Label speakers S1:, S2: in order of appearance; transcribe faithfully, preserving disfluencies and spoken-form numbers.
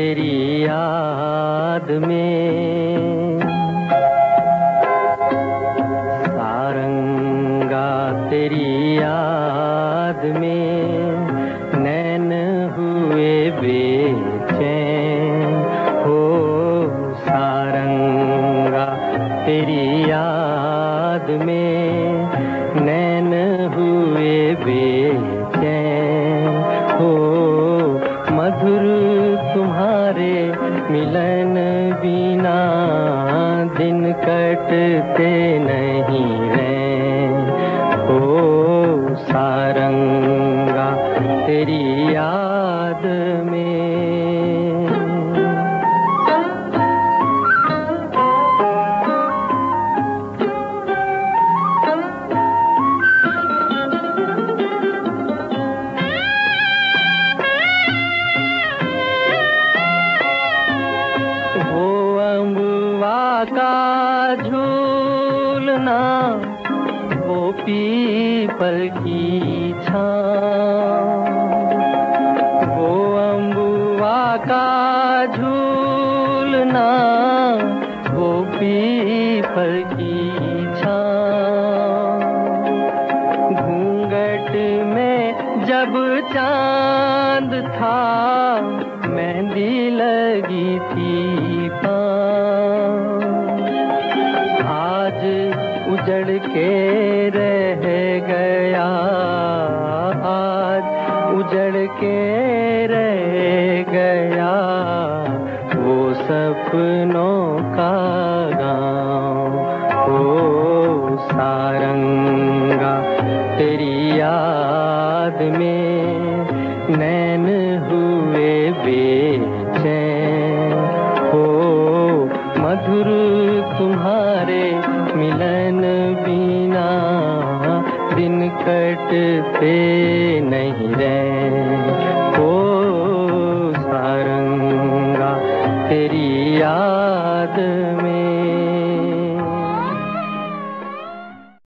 S1: तेरी याद में, सारंगा तेरी याद में नैन हुए बेचैन हो। सारंगा तेरी याद में नैन हुए बेचैन हो। मधुर तुम्हारे मिलन बिना दिन कटते नहीं रैन हो। सारंगा तेरी याद में। का झूलना वो पीपल की छाँव, वो अम्बुआ का झूलना वो पीपल की छाँव। घूंघट में जब चांद था मेहंदी लगी थी पाँव। आज उजड़ के रह गया, आज उजड़ के रह गया वो सपनों का गाँव। ओ सारंगा तेरी याद में नैन हुए बेचैन हो। मधुर तुम्हारे मिलन बिना दिन कटते नहीं रैन हो। सारंगा तेरी याद